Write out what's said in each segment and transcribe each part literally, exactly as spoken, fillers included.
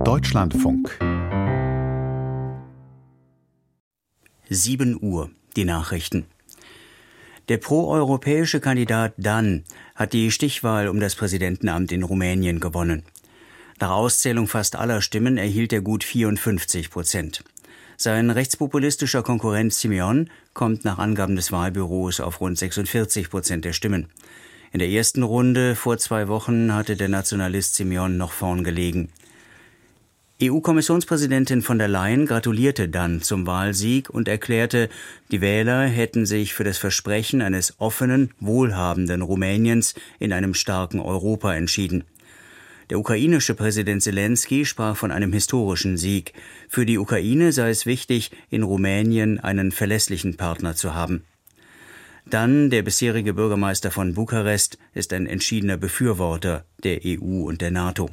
Deutschlandfunk. sieben Uhr, die Nachrichten. Der proeuropäische Kandidat Dan hat die Stichwahl um das Präsidentenamt in Rumänien gewonnen. Nach Auszählung fast aller Stimmen erhielt er gut vierundfünfzig Prozent. Sein rechtspopulistischer Konkurrent Simeon kommt nach Angaben des Wahlbüros auf rund sechsundvierzig Prozent der Stimmen. In der ersten Runde vor zwei Wochen hatte der Nationalist Simeon noch vorn gelegen. E U-Kommissionspräsidentin von der Leyen gratulierte Dan zum Wahlsieg und erklärte, die Wähler hätten sich für das Versprechen eines offenen, wohlhabenden Rumäniens in einem starken Europa entschieden. Der ukrainische Präsident Selenskyj sprach von einem historischen Sieg. Für die Ukraine sei es wichtig, in Rumänien einen verlässlichen Partner zu haben. Dan, der bisherige Bürgermeister von Bukarest, ist ein entschiedener Befürworter der E U und der NATO.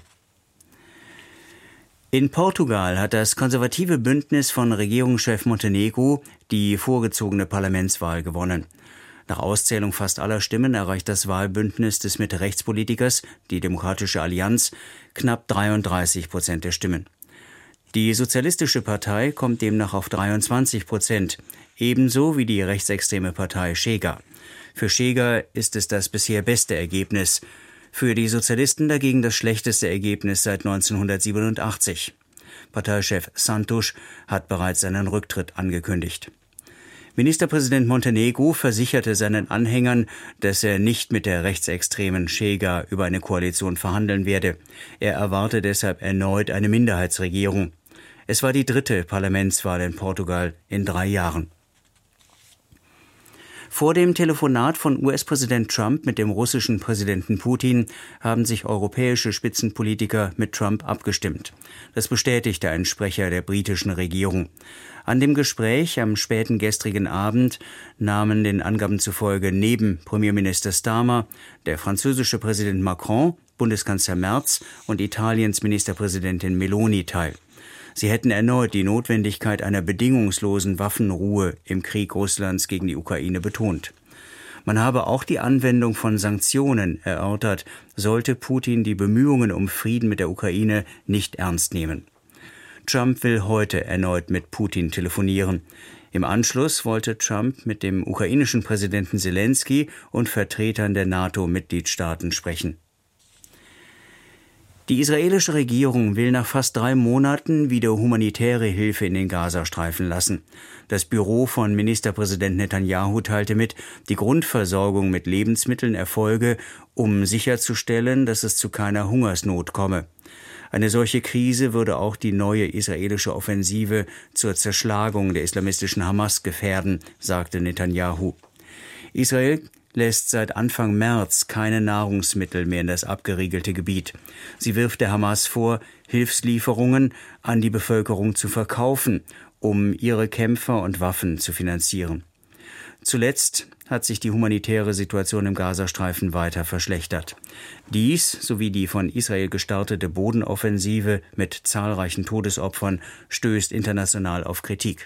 In Portugal hat das konservative Bündnis von Regierungschef Montenegro die vorgezogene Parlamentswahl gewonnen. Nach Auszählung fast aller Stimmen erreicht das Wahlbündnis des Mitte-Rechts-Politikers, die Demokratische Allianz, knapp dreiunddreißig Prozent der Stimmen. Die Sozialistische Partei kommt demnach auf dreiundzwanzig Prozent, ebenso wie die rechtsextreme Partei Chega. Für Chega ist es das bisher beste Ergebnis, für die Sozialisten dagegen das schlechteste Ergebnis seit neunzehnhundertsiebenundachtzig. Parteichef Santos hat bereits seinen Rücktritt angekündigt. Ministerpräsident Montenegro versicherte seinen Anhängern, dass er nicht mit der rechtsextremen Chega über eine Koalition verhandeln werde. Er erwarte deshalb erneut eine Minderheitsregierung. Es war die dritte Parlamentswahl in Portugal in drei Jahren. Vor dem Telefonat von U S-Präsident Trump mit dem russischen Präsidenten Putin haben sich europäische Spitzenpolitiker mit Trump abgestimmt. Das bestätigte ein Sprecher der britischen Regierung. An dem Gespräch am späten gestrigen Abend nahmen den Angaben zufolge neben Premierminister Starmer der französische Präsident Macron, Bundeskanzler Merz und Italiens Ministerpräsidentin Meloni teil. Sie hätten erneut die Notwendigkeit einer bedingungslosen Waffenruhe im Krieg Russlands gegen die Ukraine betont. Man habe auch die Anwendung von Sanktionen erörtert, sollte Putin die Bemühungen um Frieden mit der Ukraine nicht ernst nehmen. Trump will heute erneut mit Putin telefonieren. Im Anschluss wollte Trump mit dem ukrainischen Präsidenten Selenskyj und Vertretern der NATO-Mitgliedstaaten sprechen. Die israelische Regierung will nach fast drei Monaten wieder humanitäre Hilfe in den Gazastreifen lassen. Das Büro von Ministerpräsident Netanyahu teilte mit, die Grundversorgung mit Lebensmitteln erfolge, um sicherzustellen, dass es zu keiner Hungersnot komme. Eine solche Krise würde auch die neue israelische Offensive zur Zerschlagung der islamistischen Hamas gefährden, sagte Netanyahu. Israel lässt seit Anfang März keine Nahrungsmittel mehr in das abgeriegelte Gebiet. Sie wirft der Hamas vor, Hilfslieferungen an die Bevölkerung zu verkaufen, um ihre Kämpfer und Waffen zu finanzieren. Zuletzt hat sich die humanitäre Situation im Gazastreifen weiter verschlechtert. Dies sowie die von Israel gestartete Bodenoffensive mit zahlreichen Todesopfern stößt international auf Kritik.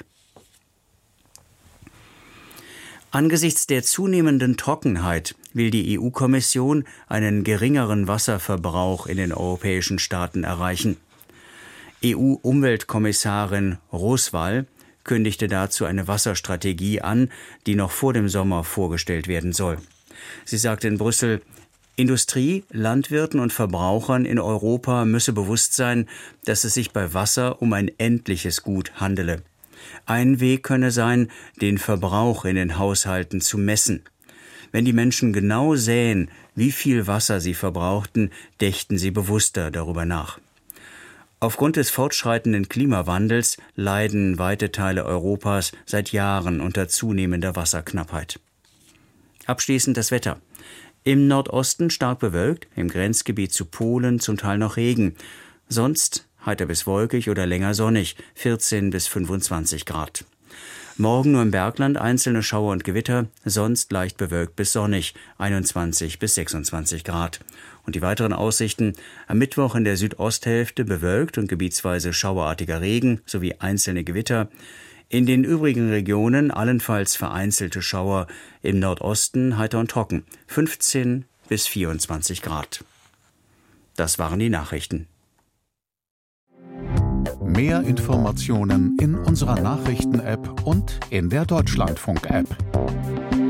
Angesichts der zunehmenden Trockenheit will die E U-Kommission einen geringeren Wasserverbrauch in den europäischen Staaten erreichen. E U-Umweltkommissarin Roswall kündigte dazu eine Wasserstrategie an, die noch vor dem Sommer vorgestellt werden soll. Sie sagte in Brüssel, Industrie, Landwirten und Verbrauchern in Europa müsse bewusst sein, dass es sich bei Wasser um ein endliches Gut handele. Ein Weg könne sein, den Verbrauch in den Haushalten zu messen. Wenn die Menschen genau sähen, wie viel Wasser sie verbrauchten, dächten sie bewusster darüber nach. Aufgrund des fortschreitenden Klimawandels leiden weite Teile Europas seit Jahren unter zunehmender Wasserknappheit. Abschließend das Wetter. Im Nordosten stark bewölkt, im Grenzgebiet zu Polen zum Teil noch Regen. Sonst heiter bis wolkig oder länger sonnig, vierzehn bis fünfundzwanzig Grad. Morgen nur im Bergland einzelne Schauer und Gewitter, sonst leicht bewölkt bis sonnig, einundzwanzig bis sechsundzwanzig Grad. Und die weiteren Aussichten: am Mittwoch in der Südosthälfte bewölkt und gebietsweise schauerartiger Regen sowie einzelne Gewitter. In den übrigen Regionen allenfalls vereinzelte Schauer, im Nordosten heiter und trocken, fünfzehn bis vierundzwanzig Grad. Das waren die Nachrichten. Mehr Informationen in unserer Nachrichten-App und in der Deutschlandfunk-App.